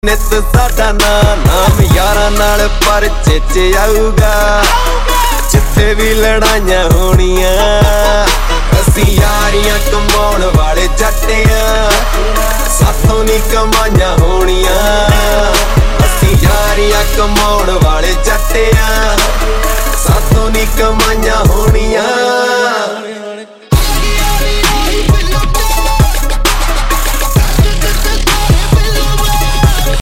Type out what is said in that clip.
नित साडा नाम यारां नाल परचे च आऊगा जिथे भी लड़ाइयां होणियां असीं यारियां कमाउण वाले जट आ साथों नी कमाइयां होणियां असीं यारियां कमाउण वाले जट आ साथों नी कमाइयां होणियां।